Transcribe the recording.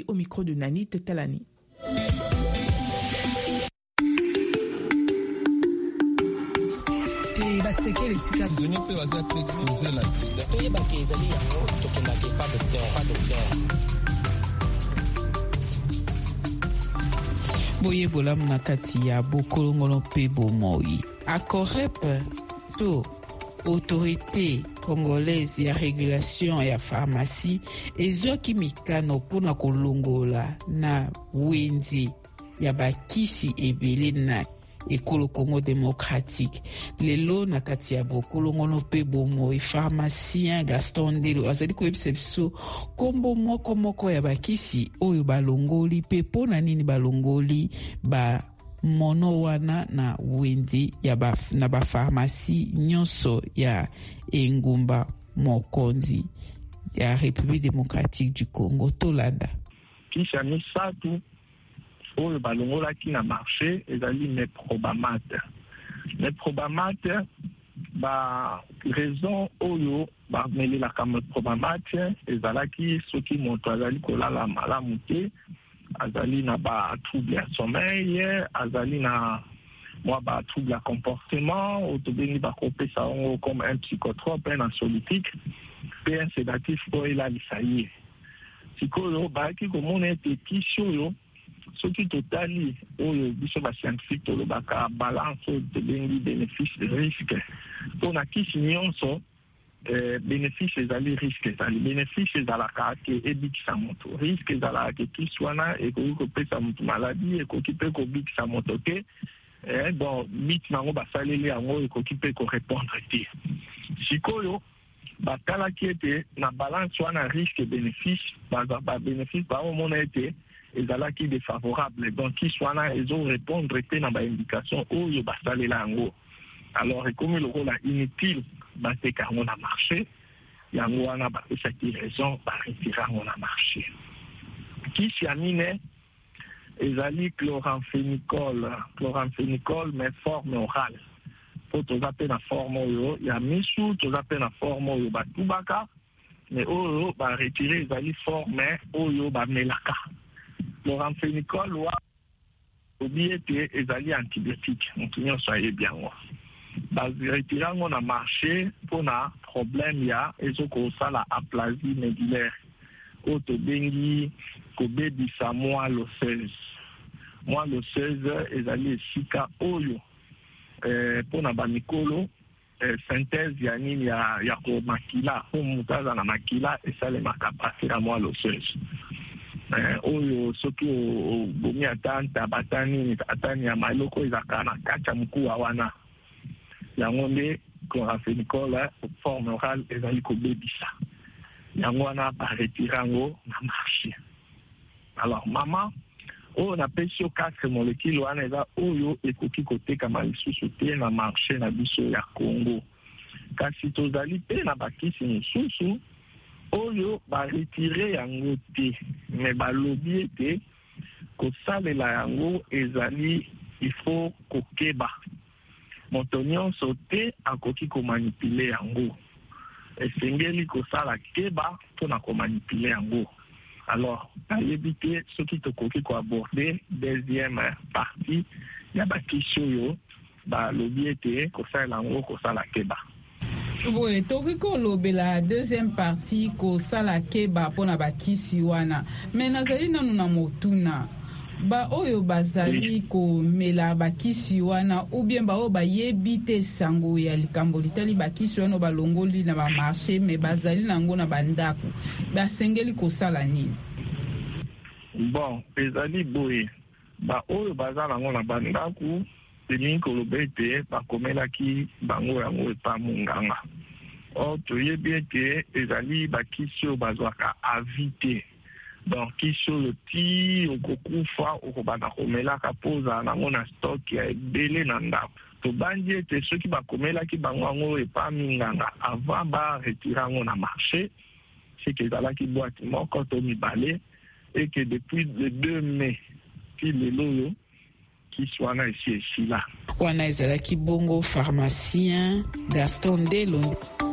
au micro de Nanit Talani. Boye bolam na kati ya bokolongolo pe bomoi. Akorep to autorité congolaise ya régulation ya pharmacie ezwaki mikano mpona kolongola na wenze ya bakisi ebele na ekolo Congo démocratique. Lelo na kati ya bokolongono mpe bomoi, pharmacien Gaston Ndelo azali koyebisa biso kombo moko ya bakisi oyo balongoli mpe mpona nini balongoli ba mono wana na wenze na bapharmacie nyonso ya engumba mokonzi ya République démocratique du Congo. Tolanda kisha misatu oyo balongolaki na marché ezali Meprobamate. Meprobamate ba raison oyo bamelelaka Meprobamate ezalaki soki moto azali kolala malamu te, azali na ba trouble ya sommeil, azali na mwa ba trouble ya comportement, otobengi bakopesa yango comme un psychotrope, un anxiolytique, pe un sédatif po elalisa ye. Sikoyo bayaki komona ete kisi oyo soki totali oyo biso bascientifique tolobaka balance oyo tobengi bénéfice de risque, mpona kisi nyonso bénéfice ezali risque ezali. Bénéfice ezalaka ke ebikisa moto, risque ezalaka ke kisi wana ekoki kopesa moto maladi, ekoki mpe kobikisa moto te, bon bit nango basaleli yango ekoki mpe korépondre te. Sikoyo batalaki ete na balance wana risque bénéfice, bénéfice baomona ete ezalaki défavorable, donc kisi wana ezorépondre te na baindication oyo basalela yango. Alors ekomi lokola inutile bateka yango na marché, yango wana bapesaki raison baretira yango na marché. Kisi ya mine ezali chloramphénicol mais forme orale. Po toza pe na forme oyo ya misu, toza pe na forme oyo batubaka, mais oyo baretire ezali forme oyo bamelaka. Chloramphénicol wa obi ete ezali antibiotique, moto nyonso ayebi yango. Baretire yango na marché mpona problème ya ezokosala aplasie médullaire oyo tobengi kobebisa moelle osseuse. Moelle osseuse ezali esika oyo mpona bamikolo synthèse ya nini ya komakila po moto aza na makila esalemaka partir ya moelle osseuse. Oyo soki obomi ata ntaba atani ya maloko ezalaka na kati ya mokuwa wana, yango nde chloramphénicol forme orale ezali kobebisa yango wana baretire yango na marché. Alors mama oyo napesi yo 4 molécule wana eza oyo ekoki kotekama lisusu te na marché na biso ya Congo. Kasi tozali mpe na bakisi mosusu oyo baretire yango te, me balobi ete kosalela yango ezali ifo kokeba. Moto nyonso te akoki komanipule yango, esengeli kosala keba mpona komanipule yango. Alors nayebi te soki tokoki koaborde deuxième partie ya bakisi oyo balobi ete kosalela yango kosala keba. Oui, toki kolobela deuxième partie kosala keba mpona bakisi wana, me nazali nanu na motuna ba oyo bazali komela bakisi wana ou bien ba oyo bayebi te sango ya likambo litali bakisi wana balongoli na ba marché me bazali nango na bandako, basengeli kosala nini? Bon, ezali boye ba oyo baza nango na bandako elingi koloba ete bakomelaki bango yango epa monganga. Or toyebi ete ezali bakisi oyo bazwaka avite, donc kisi oyo ti okokufa okobanda komelaka mpo ozala nango na stock ya ebele na ndako. Tobandi ete soki bakomelaki bango yango epa minganga avant baretire yango na marché, seke ezalaki boîte moko to mibale, et que depuis le 2 mai ti lelo oyo kisi wana esi esila. Wana ezalaki bongo pharmacien Gaston Ndelo.